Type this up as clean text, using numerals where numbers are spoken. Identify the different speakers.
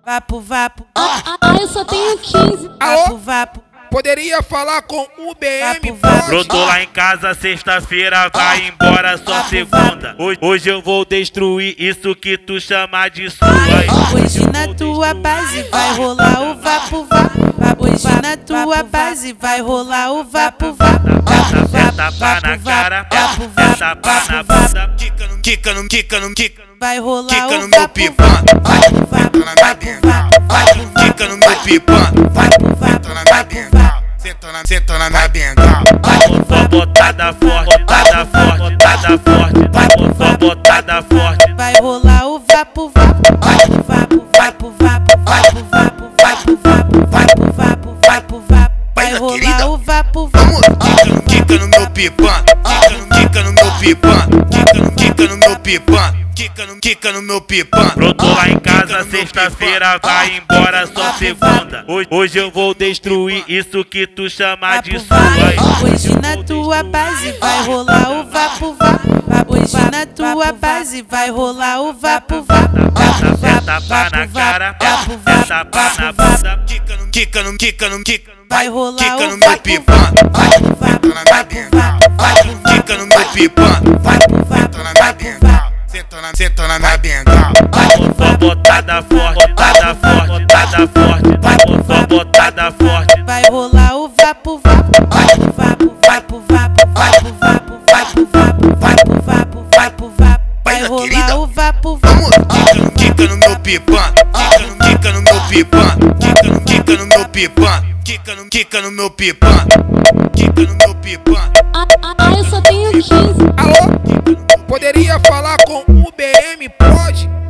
Speaker 1: Vapo, vapo.
Speaker 2: Eu só tenho 15.
Speaker 1: Vapo, vapo.
Speaker 3: Poderia falar com o BM,
Speaker 4: Brotou lá em casa sexta-feira, vai embora só segunda. Hoje eu vou destruir isso que tu chama de sua.
Speaker 1: Hoje na tua base vai rolar o vapo, vapo. Hoje na tua base vai rolar o vapo, vapo.
Speaker 4: Tapa na cara, tapa na bunda.
Speaker 3: Quica no
Speaker 1: Vai rolar
Speaker 3: quica
Speaker 1: o
Speaker 3: no meu
Speaker 1: vapo,
Speaker 3: pipã.
Speaker 1: vapo, vapo, vapo,
Speaker 3: Quica no meu pipã. Senta na minha bengala.
Speaker 4: Só botada forte, botada forte, botada forte. Só botada forte.
Speaker 1: vai rolar o vapo, vapo, vapo, vapo, vapo, vapo, vapo, vapo, vapo, vapo, vapo, vapo. Vai rolar o vapo, vapo.
Speaker 3: Quica no meu pipã. Quica no meu pipã. Quica no meu pipã. Quica no meu pipã.
Speaker 4: Brotou lá em casa sexta-feira, vai embora só segunda. Hoje eu vou destruir isso que tu chama de sua.
Speaker 1: Hoje na tua base vai rolar o vapo, vapo. Hoje na tua base vai rolar o vapo, vapo.
Speaker 4: Tapa na cara, tapa na bunda.
Speaker 3: Quica no
Speaker 1: Vai rolar o
Speaker 3: meu
Speaker 1: vapo,
Speaker 3: pipã.
Speaker 1: vapo, vapo, vapo,
Speaker 3: Quica no meu pipã.
Speaker 1: vapo, vapo, vapo.
Speaker 3: Senta na minha bengala.
Speaker 4: Só botada forte, botada forte, botada forte. Só botada forte.
Speaker 1: Vai rolar o vapo, vapo, vapo, vapo, vapo, vapo, vapo, vapo, vapo, vapo, vapo, vapo, vapo. Vai rolar o vapo, vapo.
Speaker 3: Quica no meu pipã. Quica no meu pipã. Quica no meu pipã. Quica no meu pipã. Quica no meu pipã.
Speaker 2: Eu só tenho 15.
Speaker 3: Alô? Poderia falar com o BM, pode?